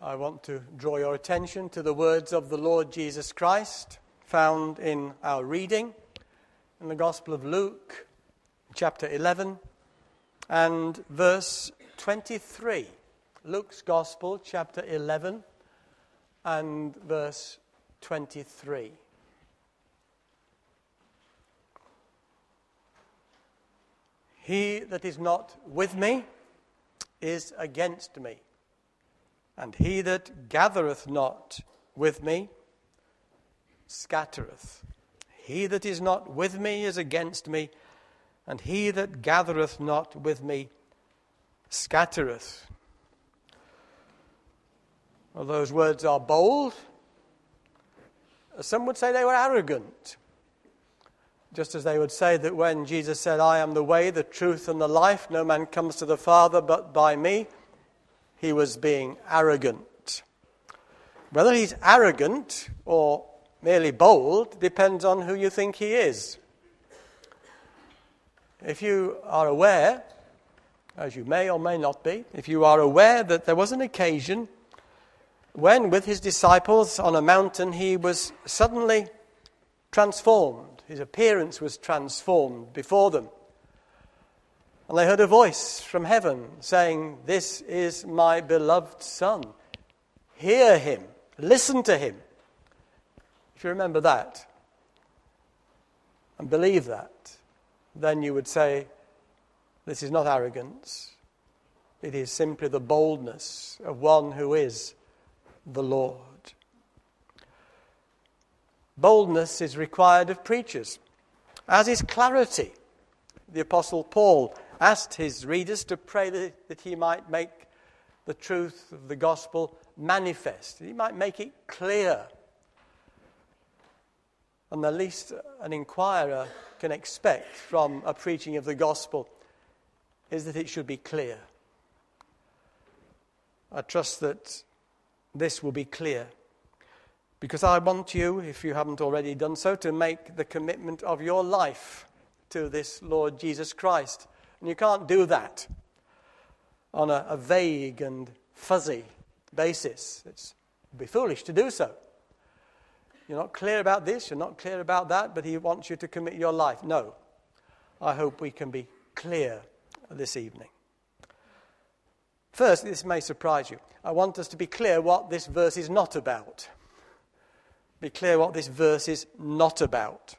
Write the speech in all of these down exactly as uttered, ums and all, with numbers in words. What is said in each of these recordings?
I want to draw your attention to the words of the Lord Jesus Christ found in our reading in the Gospel of Luke, chapter eleven and verse twenty-three. Luke's Gospel, chapter eleven and verse twenty-three. He that is not with me is against me, and he that gathereth not with me scattereth. He that is not with me is against me, and he that gathereth not with me scattereth. Well, those words are bold. Some would say they were arrogant. Just as they would say that when Jesus said, I am the way, the truth, and the life, no man comes to the Father but by me, he was being arrogant. Whether he's arrogant or merely bold depends on who you think he is. If you are aware, as you may or may not be, if you are aware that there was an occasion when with his disciples on a mountain he was suddenly transformed. His appearance was transformed before them. And they heard a voice from heaven saying, this is my beloved Son. Hear him. Listen to him. If you remember that and believe that, then you would say, this is not arrogance. It is simply the boldness of one who is the Lord. Boldness is required of preachers, as is clarity. The Apostle Paul asked his readers to pray that, that he might make the truth of the gospel manifest. He might make it clear. And the least an inquirer can expect from a preaching of the gospel is that it should be clear. I trust that this will be clear, because I want you, if you haven't already done so, to make the commitment of your life to this Lord Jesus Christ. And you can't do that on a, a vague and fuzzy basis. It's, it'd be foolish to do so. You're not clear about this, you're not clear about that, but he wants you to commit your life. No. I hope we can be clear this evening. First, this may surprise you. I want us to be clear what this verse is not about. Be clear what this verse is not about.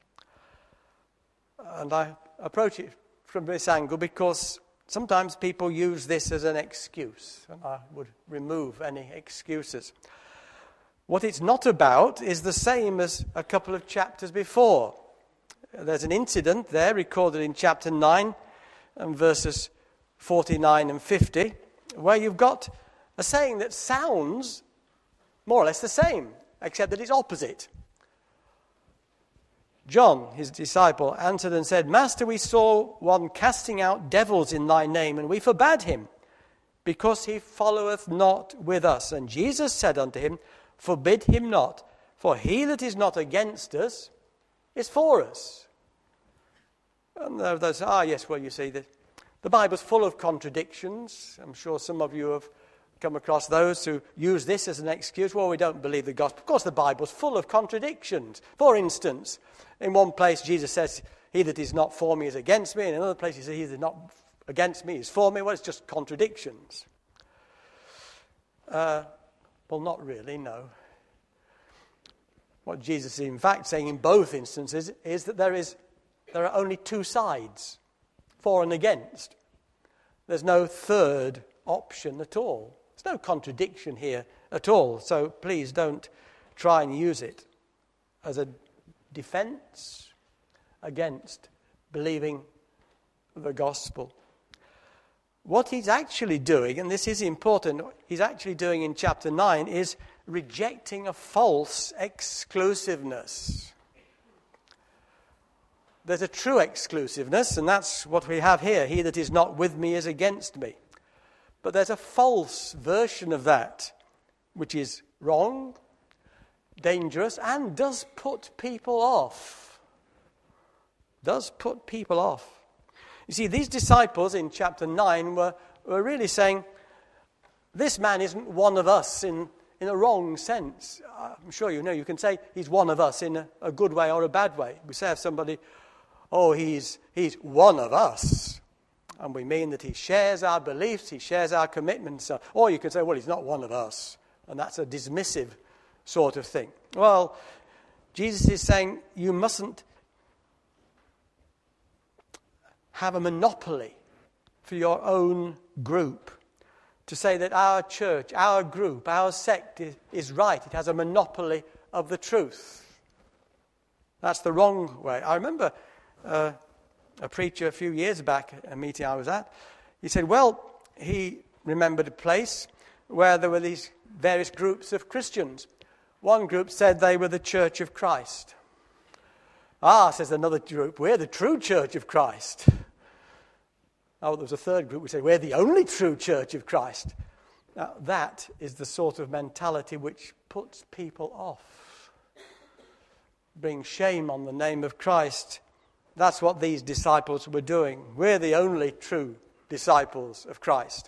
And I approach it from this angle because sometimes people use this as an excuse, and I would remove any excuses. What it's not about is the same as a couple of chapters before. There's an incident there recorded in chapter nine and verses forty-nine and fifty, where you've got a saying that sounds more or less the same, except that it's opposite. John, his disciple, answered and said, Master, we saw one casting out devils in thy name, and we forbade him, because he followeth not with us. And Jesus said unto him, Forbid him not, for he that is not against us is for us. And they say, ah, yes, well, you see, the, the Bible's full of contradictions. I'm sure some of you have come across those who use this as an excuse. Well, we don't believe the gospel. Of course, the Bible's full of contradictions. For instance, in one place, Jesus says, he that is not for me is against me. In another place, he says, he that is not against me is for me. Well, it's just contradictions. Uh, well, not really, no. What Jesus is in fact saying in both instances is that there is there are only two sides, for and against. There's no third option at all. There's no contradiction here at all. So please don't try and use it as a defense against believing the gospel. What he's actually doing, and this is important, he's actually doing in chapter nine is rejecting a false exclusiveness. There's a true exclusiveness, and that's what we have here. He that is not with me is against me. But there's a false version of that, which is wrong, dangerous, and does put people off. Does put people off. You see, these disciples in chapter nine were, were really saying, this man isn't one of us in, in a wrong sense. I'm sure you know, you can say he's one of us in a, a good way or a bad way. We say of somebody, oh, he's, he's one of us. And we mean that he shares our beliefs, he shares our commitments. Or you can say, well, he's not one of us. And that's a dismissive sort of thing. Well, Jesus is saying you mustn't have a monopoly for your own group. To say that our church, our group, our sect is, is right. It has a monopoly of the truth. That's the wrong way. I remember uh, a preacher a few years back at a meeting I was at. He said, well, he remembered a place where there were these various groups of Christians. One group said they were the Church of Christ. Ah, says another group, we're the true Church of Christ. Oh, there was a third group who said, we're the only true Church of Christ. Now, that is the sort of mentality which puts people off. Bring shame on the name of Christ. That's what these disciples were doing. We're the only true disciples of Christ.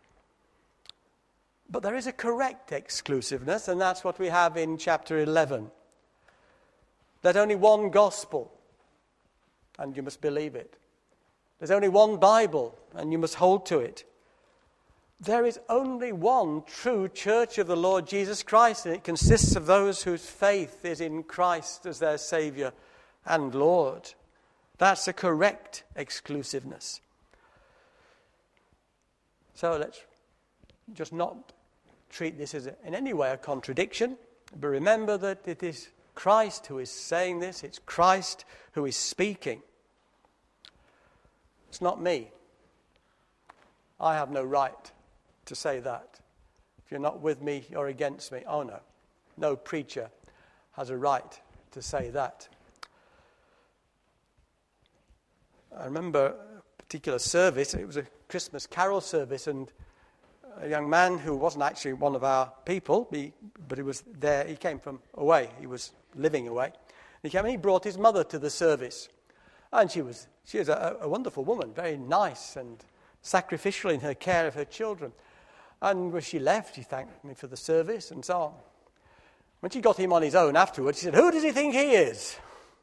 But there is a correct exclusiveness, and that's what we have in chapter eleven. There's only one gospel, and you must believe it. There's only one Bible, and you must hold to it. There is only one true church of the Lord Jesus Christ, and it consists of those whose faith is in Christ as their Saviour and Lord. That's a correct exclusiveness. So let's just not treat this as a, in any way a contradiction, but remember that it is Christ who is saying this. It's Christ who is speaking. It's not me. I have no right to say that. If you're not with me, you're against me. Oh no. No preacher has a right to say that. I remember a particular service. It was a Christmas carol service, and a young man who wasn't actually one of our people, he, but he was there. He came from away. He was living away. He came and he brought his mother to the service. And she was she was a, a wonderful woman, very nice and sacrificial in her care of her children. And when she left, she thanked me for the service and so on. When she got him on his own afterwards, she said, who does he think he is?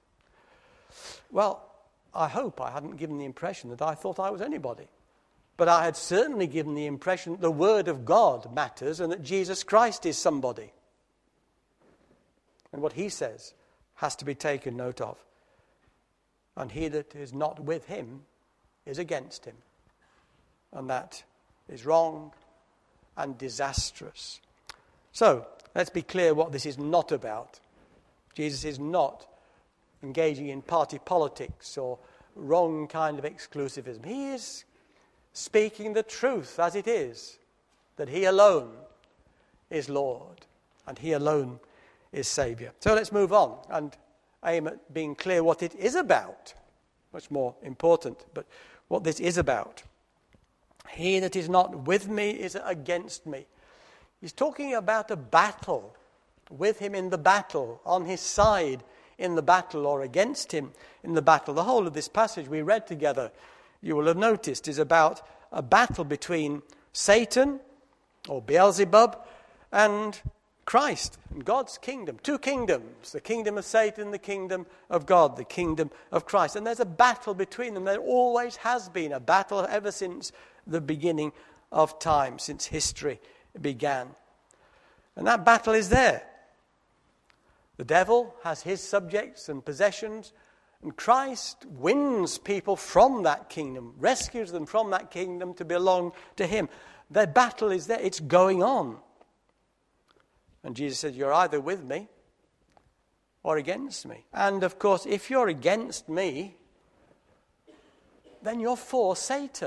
Well, I hope I hadn't given the impression that I thought I was anybody. But I had certainly given the impression that the Word of God matters and that Jesus Christ is somebody. And what he says has to be taken note of. And he that is not with him is against him. And that is wrong and disastrous. So, let's be clear what this is not about. Jesus is not engaging in party politics or wrong kind of exclusivism. He is speaking the truth as it is, that he alone is Lord and he alone is Saviour. So let's move on and aim at being clear what it is about. Much more important, but what this is about. He that is not with me is against me. He's talking about a battle, with him in the battle, on his side in the battle, or against him in the battle. The whole of this passage we read together, you will have noticed, is about a battle between Satan, or Beelzebub, and Christ, and God's kingdom. Two kingdoms, the kingdom of Satan, the kingdom of God, the kingdom of Christ. And there's a battle between them. There always has been a battle ever since the beginning of time, since history began. And that battle is there. The devil has his subjects and possessions, and Christ wins people from that kingdom, rescues them from that kingdom to belong to him. Their battle is there. It's going on. And Jesus said, you're either with me or against me. And of course, if you're against me, then you're for Satan,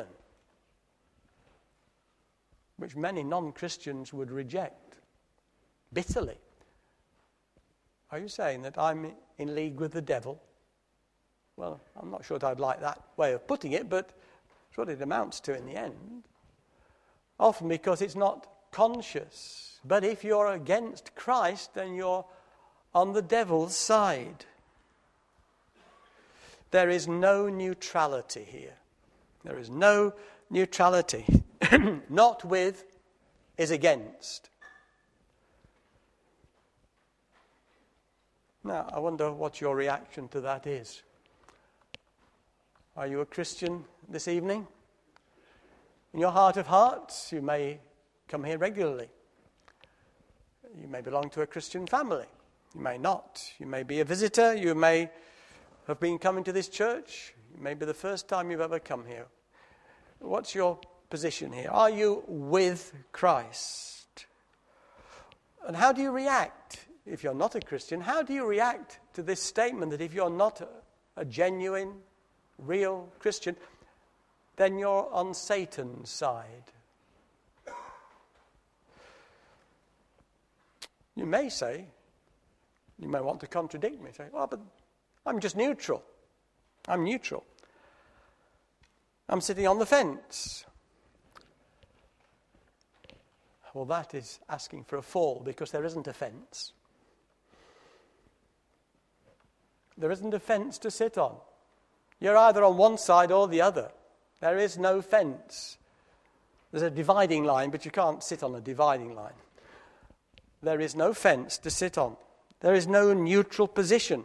which many non-Christians would reject bitterly. Are you saying that I'm in league with the devil? Well, I'm not sure that I'd like that way of putting it, but it's what it amounts to in the end. Often because it's not conscious. But if you're against Christ, then you're on the devil's side. There is no neutrality here. There is no neutrality. Not with is against. Now, I wonder what your reaction to that is. Are you a Christian this evening? In your heart of hearts, you may come here regularly. You may belong to a Christian family. You may not. You may be a visitor. You may have been coming to this church. It may be the first time you've ever come here. What's your position here? Are you with Christ? And how do you react if you're not a Christian? How do you react to this statement that if you're not a, a genuine, real Christian, then you're on Satan's side? You may say, you may want to contradict me, say, well, but I'm just neutral. I'm neutral. I'm sitting on the fence. Well, that is asking for a fall, because there isn't a fence. There isn't a fence to sit on. You're either on one side or the other. There is no fence. There's a dividing line, but you can't sit on a dividing line. There is no fence to sit on. There is no neutral position.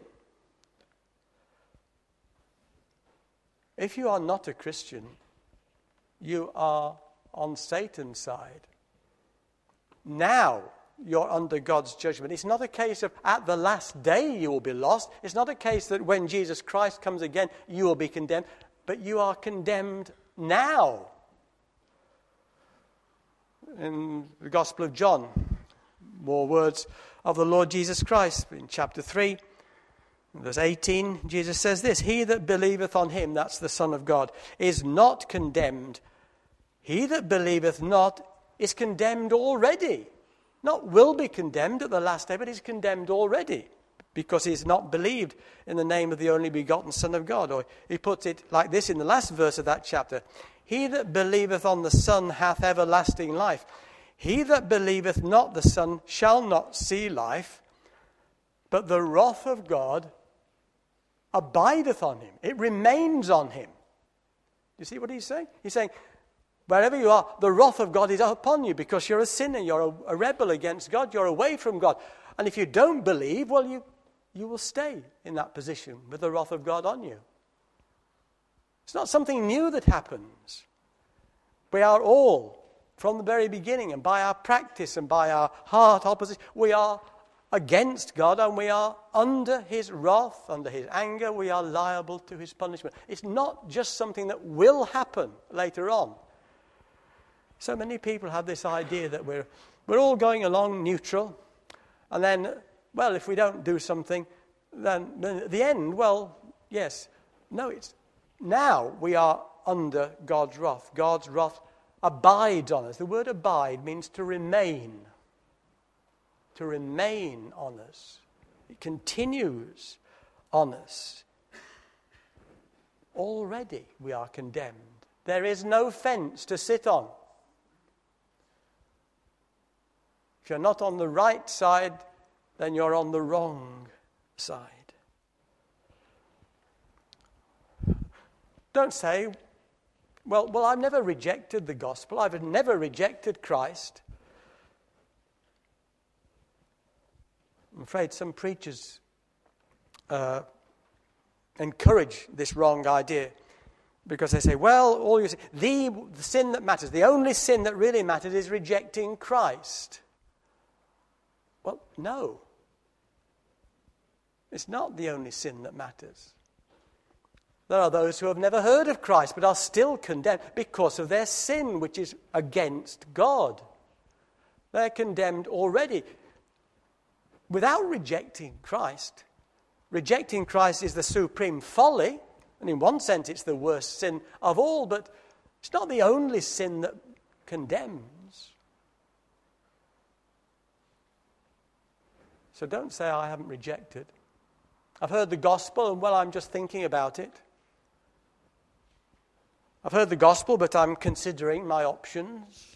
If you are not a Christian, you are on Satan's side. Now you're under God's judgment. It's not a case of at the last day you will be lost. It's not a case that when Jesus Christ comes again you will be condemned. But you are condemned now. In the Gospel of John, more words of the Lord Jesus Christ. In chapter three, verse eighteen, Jesus says this: He that believeth on him, that's the Son of God, is not condemned. He that believeth not is condemned already. Not will be condemned at the last day, but is condemned already, because he's not believed in the name of the only begotten Son of God. Or he puts it like this in the last verse of that chapter: He that believeth on the Son hath everlasting life. He that believeth not the Son shall not see life, but the wrath of God abideth on him. It remains on him. You see what he's saying? He's saying, wherever you are, the wrath of God is upon you, because you're a sinner, you're a, a rebel against God, you're away from God. And if you don't believe, well, you, you will stay in that position with the wrath of God on you. It's not something new that happens. We are all, from the very beginning, and by our practice and by our heart opposition, we are against God, and we are under his wrath, under his anger. We are liable to his punishment. It's not just something that will happen later on. So many people have this idea that we're we're all going along neutral, and then, well, if we don't do something, then, then at the end, well, yes. No, it's now we are under God's wrath. God's wrath abides on us. The word abide means to remain. To remain on us. It continues on us. Already we are condemned. There is no fence to sit on. If you're not on the right side, then you're on the wrong side. Don't say, well, well, I've never rejected the gospel. I've never rejected Christ. I'm afraid some preachers uh, encourage this wrong idea, because they say, well, all you say, the, the sin that matters, the only sin that really matters is rejecting Christ. Well, no. It's not the only sin that matters. There are those who have never heard of Christ but are still condemned because of their sin, which is against God. They're condemned already without rejecting Christ. Rejecting Christ is the supreme folly, and in one sense it's the worst sin of all, but it's not the only sin that condemns. So don't say, I haven't rejected. I've heard the gospel, and well, I'm just thinking about it. I've heard the gospel, but I'm considering my options.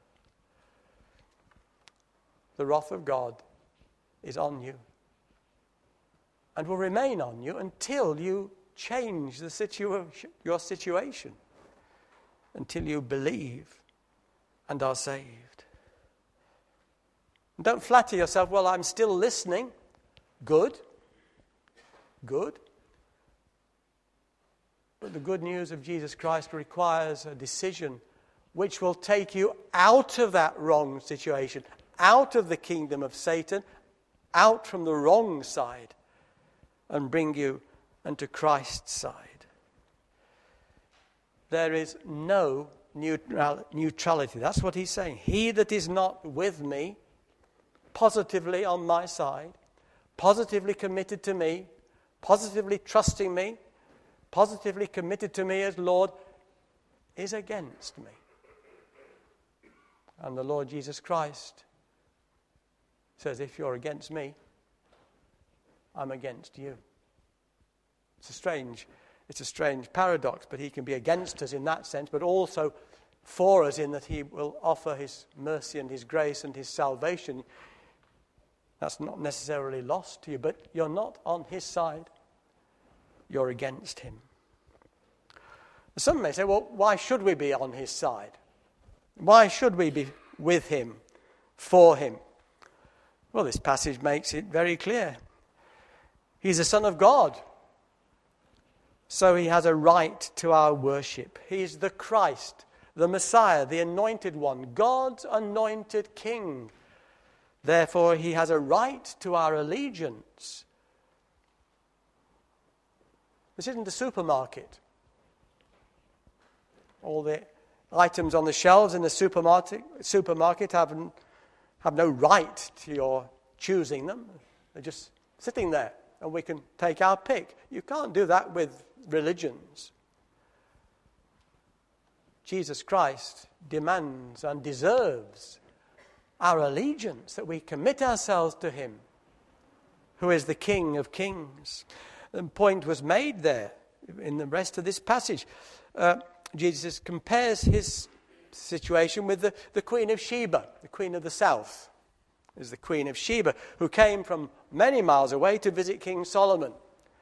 The wrath of God is on you, and will remain on you until you change the situation, your situation, until you believe and are saved. Don't flatter yourself, well, I'm still listening. Good. Good. But the good news of Jesus Christ requires a decision which will take you out of that wrong situation, out of the kingdom of Satan, out from the wrong side, and bring you unto Christ's side. There is no neutral, neutrality. That's what he's saying. He that is not with me, positively on my side, positively committed to me, positively trusting me, positively committed to me as Lord, is against me. And the Lord Jesus Christ says, if you're against me, I'm against you. It's a strange, it's a strange paradox, but he can be against us in that sense, but also for us in that he will offer his mercy and his grace and his salvation. That's not necessarily lost to you, but you're not on his side. You're against him. Some may say, well, why should we be on his side? Why should we be with him, for him? Well, this passage makes it very clear. He's a Son of God, so he has a right to our worship. He's the Christ, the Messiah, the Anointed One, God's anointed King. Therefore, he has a right to our allegiance. This isn't a supermarket. All the items on the shelves in the supermarket, supermarket have, have no right to your choosing them. They're just sitting there, and we can take our pick. You can't do that with religions. Jesus Christ demands and deserves our allegiance, that we commit ourselves to him, who is the King of Kings. The point was made there in the rest of this passage. Uh, Jesus compares his situation with the, the Queen of Sheba, the Queen of the South. Is the Queen of Sheba, who came from many miles away to visit King Solomon.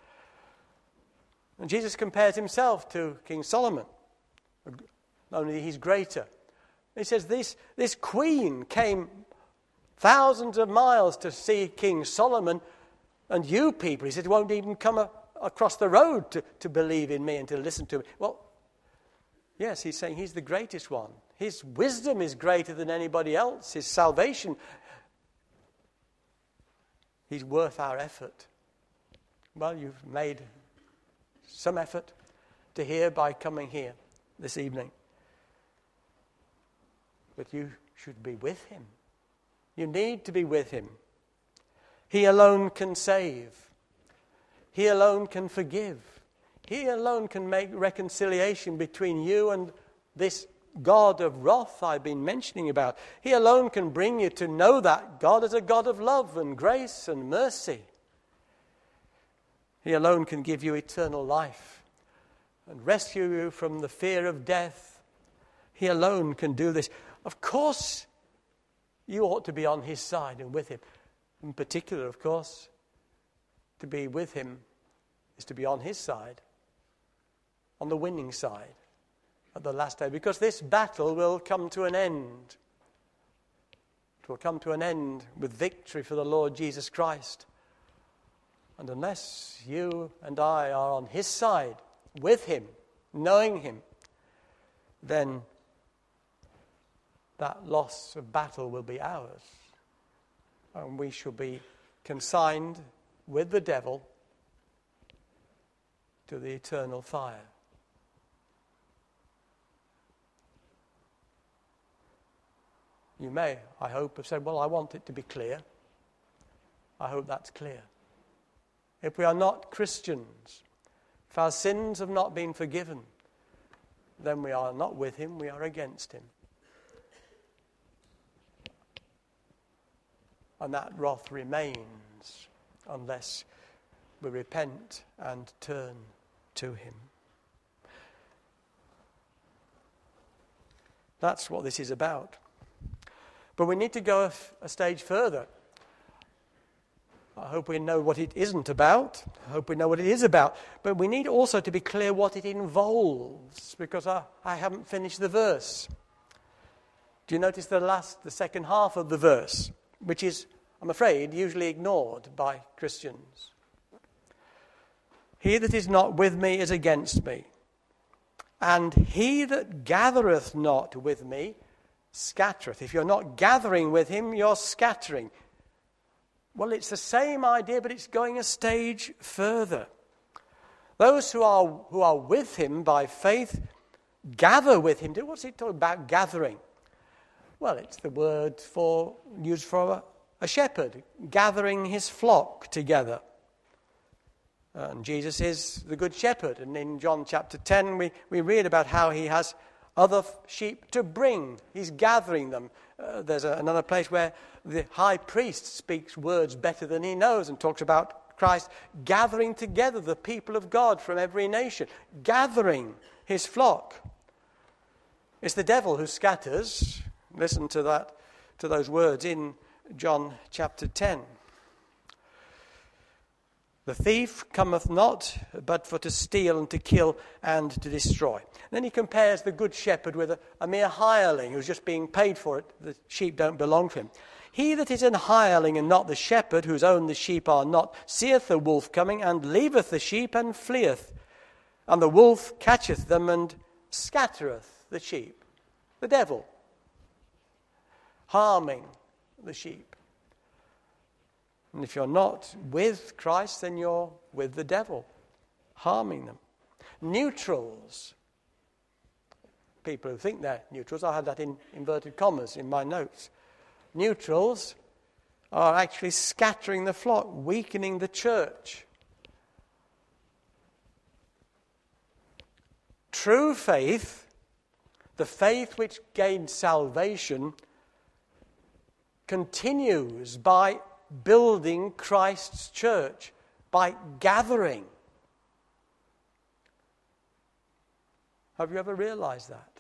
And Jesus compares himself to King Solomon, only he's greater. He says this, this queen came thousands of miles to see King Solomon, and you people, he said, won't even come a, across the road to, to believe in me and to listen to me. Well, yes, he's saying he's the greatest one. His wisdom is greater than anybody else. His salvation, he's worth our effort. Well, you've made some effort to hear by coming here this evening. But you should be with him. You need to be with him. He alone can save. He alone can forgive. He alone can make reconciliation between you and this God of wrath I've been mentioning about. He alone can bring you to know that God as a God of love and grace and mercy. He alone can give you eternal life and rescue you from the fear of death. He alone can do this. Of course, you ought to be on his side and with him. In particular, of course, to be with him is to be on his side, on the winning side at the last day, because this battle will come to an end. It will come to an end with victory for the Lord Jesus Christ. And unless you and I are on his side, with him, knowing him, then that loss of battle will be ours. And we shall be consigned with the devil to the eternal fire. You may, I hope, have said, well, I want it to be clear. I hope that's clear. If we are not Christians, if our sins have not been forgiven, then we are not with him, we are against him. And that wrath remains unless we repent and turn to him. That's what this is about. But we need to go a, a stage further. I hope we know what it isn't about. I hope we know what it is about. But we need also to be clear what it involves, because I, I haven't finished the verse. Do you notice the last, the second half of the verse? which is, I'm afraid, usually ignored by Christians. He that is not with me is against me, and he that gathereth not with me scattereth. If you're not gathering with him, you're scattering. Well, it's the same idea, but it's going a stage further. Those who are who are with him by faith gather with him. What's he talking about, gathering? Well, it's the word for used for a, a shepherd, gathering his flock together. And Jesus is the good shepherd. And in John chapter ten, we, we read about how he has other sheep to bring. He's gathering them. Uh, there's a, another place where the high priest speaks words better than he knows and talks about Christ gathering together the people of God from every nation, gathering his flock. It's the devil who scatters. Listen to that, to those words in John chapter ten. The thief cometh not, but for to steal and to kill and to destroy. And then he compares the good shepherd with a, a mere hireling who's just being paid for it. The sheep don't belong to him. He that is an hireling and not the shepherd, whose own the sheep are not, seeth the wolf coming, and leaveth the sheep, and fleeth. And the wolf catcheth them, and scattereth the sheep. The devil, harming the sheep. And if you're not with Christ, then you're with the devil, harming them. Neutrals. People who think they're neutrals, I had that in inverted commas in my notes. Neutrals are actually scattering the flock, weakening the church. True faith, the faith which gains salvation, continues by building Christ's church, by gathering. Have you ever realized that?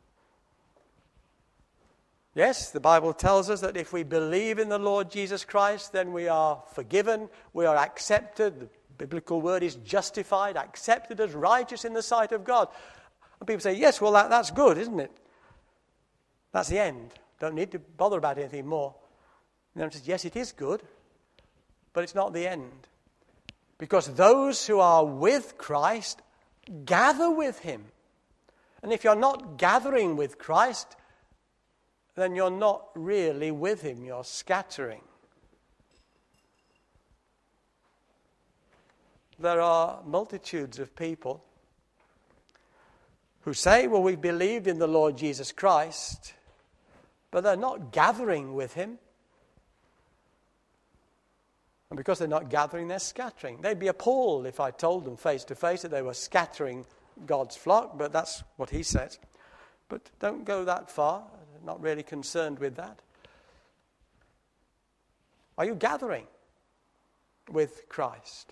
Yes, the Bible tells us that if we believe in the Lord Jesus Christ, then we are forgiven, we are accepted. The biblical word is justified, accepted as righteous in the sight of God. And people say, yes, well, that, that's good, isn't it? That's the end. Don't need to bother about anything more. And then it says, yes, it is good, but it's not the end. Because those who are with Christ gather with him. And if you're not gathering with Christ, then you're not really with him. You're scattering. There are multitudes of people who say, well, we believed in the Lord Jesus Christ, but they're not gathering with him. And because they're not gathering, they're scattering. They'd be appalled if I told them face to face that they were scattering God's flock, but that's what he says. But don't go that far. I'm not really concerned with that. Are you gathering with Christ?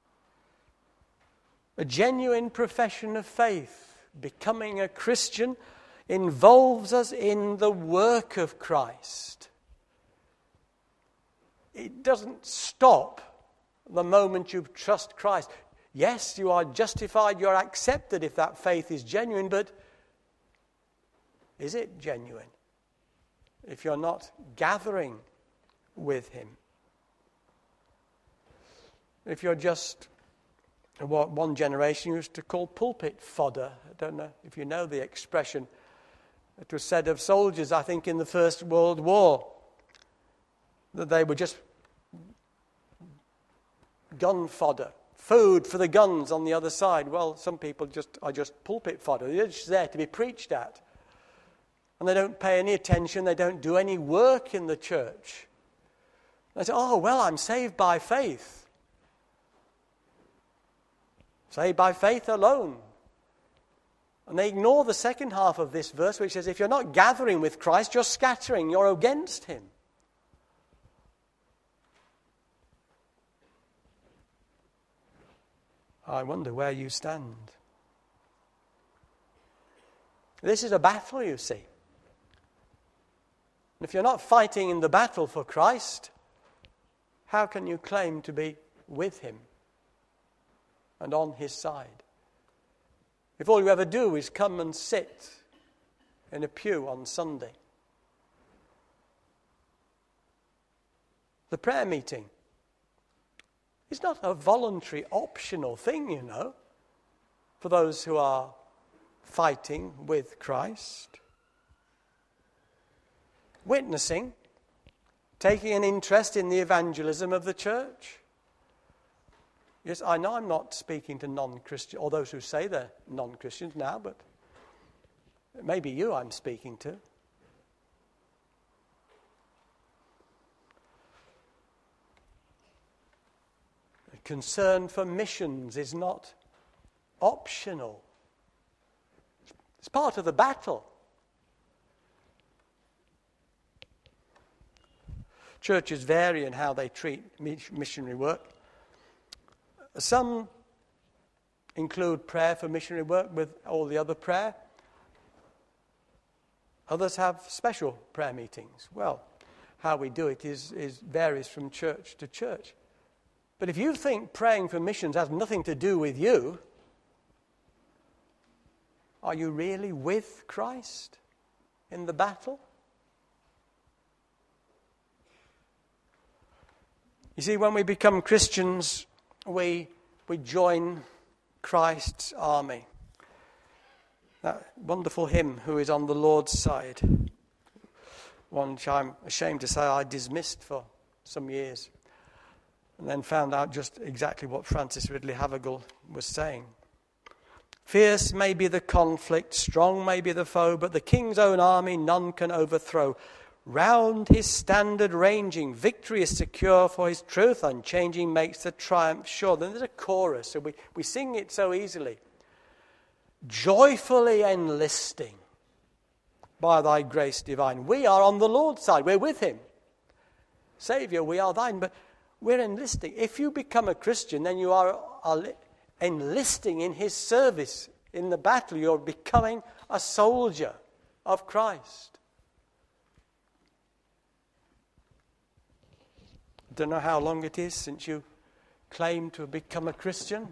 A genuine profession of faith, becoming a Christian, involves us in the work of Christ. It doesn't stop the moment you trust Christ. Yes, you are justified, you are accepted if that faith is genuine, but is it genuine if you're not gathering with him? If you're just what one generation used to call pulpit fodder. I don't know if you know the expression. It was said of soldiers, I think, in the First World War, that they were just gun fodder, food for the guns on the other side. Well, some people just are just pulpit fodder. They're just there to be preached at. And they don't pay any attention. They don't do any work in the church. They say, oh, well, I'm saved by faith. Saved by faith alone. And they ignore the second half of this verse, which says, if you're not gathering with Christ, you're scattering, you're against him. I wonder where you stand. This is a battle, you see. And if you're not fighting in the battle for Christ, how can you claim to be with him and on his side? If all you ever do is come and sit in a pew on Sunday. the prayer meeting. It's not a voluntary, optional thing, you know, for those who are fighting with Christ. Witnessing, taking an interest in the evangelism of the church. Yes, I know I'm not speaking to non-Christians, or those who say they're non-Christians now, but maybe you I'm speaking to. Concern for missions is not optional. It's part of the battle. Churches vary in how they treat missionary work. Some include prayer for missionary work with all the other prayer. Others have special prayer meetings. Well, how we do it is, is varies from church to church. But if you think praying for missions has nothing to do with you, are you really with Christ in the battle? You see, when we become Christians, we, we join Christ's army. That wonderful hymn, Who is on the Lord's Side, one which I'm ashamed to say I dismissed for some years, and then found out just exactly what Francis Ridley Havergal was saying. Fierce may be the conflict, strong may be the foe, but the king's own army none can overthrow. Round his standard ranging, victory is secure, for his truth unchanging makes the triumph sure. Then there's a chorus, so we, we sing it so easily. Joyfully enlisting by thy grace divine. We are on the Lord's side, we're with him. Saviour, we are thine, but we're enlisting. If you become a Christian, then you are, are enlisting in his service in the battle. You're becoming a soldier of Christ. I don't know how long it is since you claimed to have become a Christian.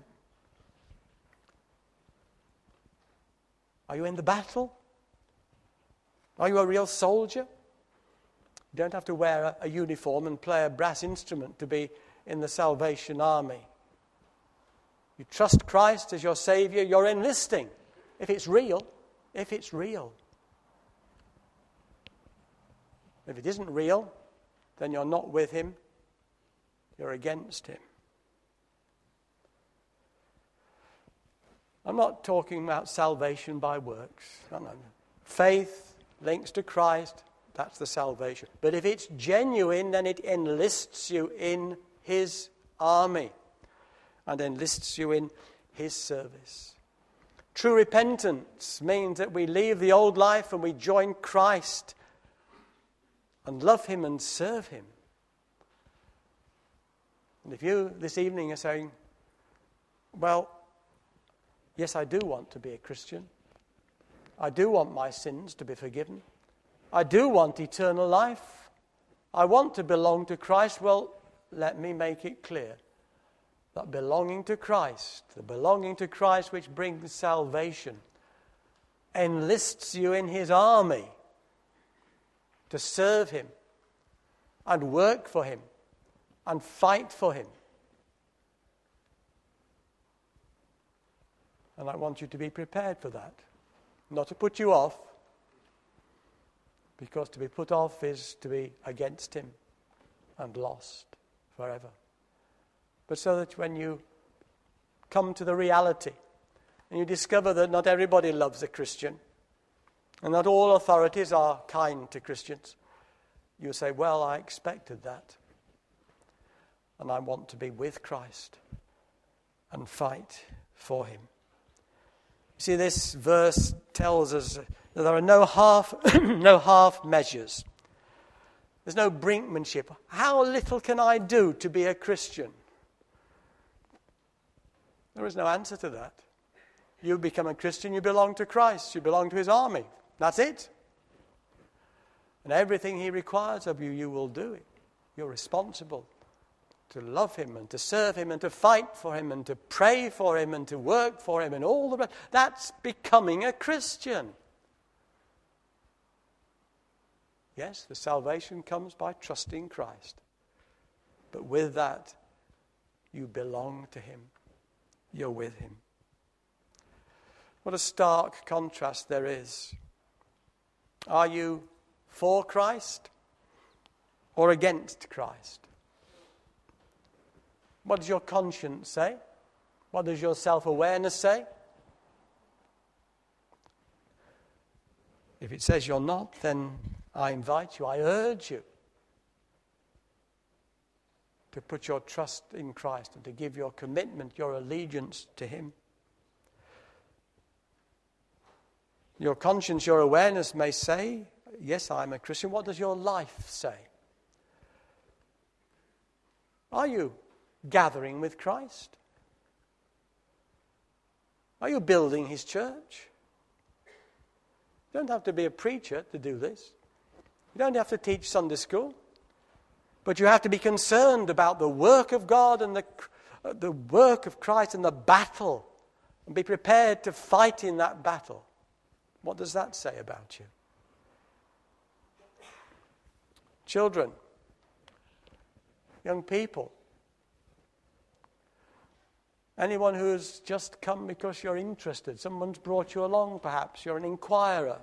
Are you in the battle? Are you a real soldier? You don't have to wear a, a uniform and play a brass instrument to be in the Salvation Army. You trust Christ as your Saviour, you're enlisting. If it's real, if it's real. If it isn't real, then you're not with him, you're against him. I'm not talking about salvation by works. No, no, no. Faith links to Christ. That's the salvation. But if it's genuine, then it enlists you in his army and enlists you in his service. True repentance means that we leave the old life and we join Christ and love him and serve him. And if you this evening are saying, well, yes, I do want to be a Christian. I do want my sins to be forgiven. I do want eternal life. I want to belong to Christ. Well, let me make it clear that belonging to Christ, the belonging to Christ which brings salvation, enlists you in his army to serve him and work for him and fight for him. And I want you to be prepared for that. Not to put you off, because to be put off is to be against him and lost forever. But so that when you come to the reality and you discover that not everybody loves a Christian and not all authorities are kind to Christians, you say, well, I expected that. And I want to be with Christ and fight for him. See, this verse tells us that there are no half, no half measures. There's no brinkmanship. How little can I do to be a Christian? There is no answer to that. You become a Christian, you belong to Christ. You belong to his army. That's it. And everything he requires of you, you will do it. You're responsible to love him and to serve him and to fight for him and to pray for him and to work for him and all the rest. That's becoming a Christian. Yes, the salvation comes by trusting Christ. But with that, you belong to him. You're with him. What a stark contrast there is. Are you for Christ or against Christ? What does your conscience say? What does your self-awareness say? If it says you're not, then I invite you, I urge you to put your trust in Christ and to give your commitment, your allegiance to him. Your conscience, your awareness may say, yes, I'm a Christian. What does your life say? Are you gathering with Christ? Are you building his church? You don't have to be a preacher to do this. You don't have to teach Sunday school. But you have to be concerned about the work of God and the, uh, the work of Christ and the battle. And be prepared to fight in that battle. What does that say about you? Children, young people, anyone who has just come because you're interested, someone's brought you along perhaps, you're an inquirer.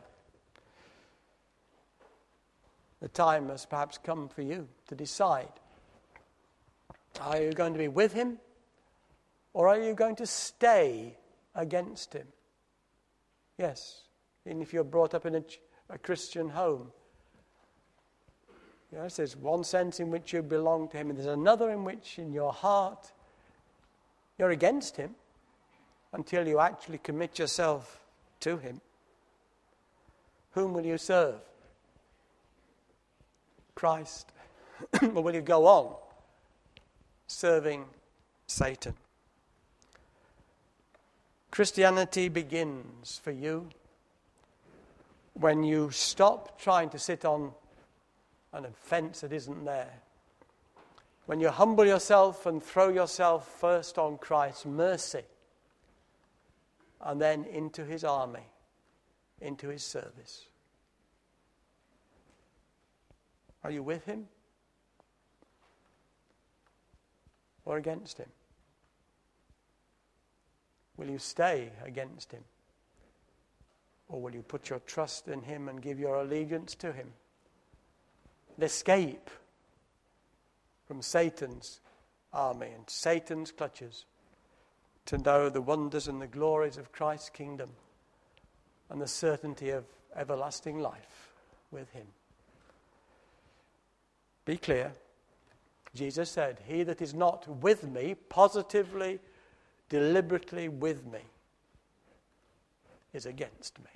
The time has perhaps come for you to decide. Are you going to be with him or are you going to stay against him? Yes. And if you're brought up in a, a Christian home, yes, there's one sense in which you belong to him, and there's another in which in your heart you're against him until you actually commit yourself to him. Whom will you serve? Christ? Or will you go on serving Satan? Christianity begins for you when you stop trying to sit on an offense that isn't there. When you humble yourself and throw yourself first on Christ's mercy and then into his army, into his service. Are you with him or against him? Will you stay against him? Or will you put your trust in him and give your allegiance to him? And escape from Satan's army and Satan's clutches to know the wonders and the glories of Christ's kingdom and the certainty of everlasting life with him. Be clear. Jesus said, he that is not with me, positively, deliberately with me, is against me.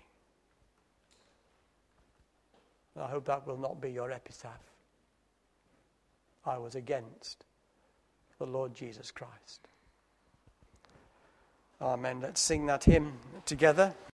I hope that will not be your epitaph. I was against the Lord Jesus Christ. Amen. Let's sing that hymn together.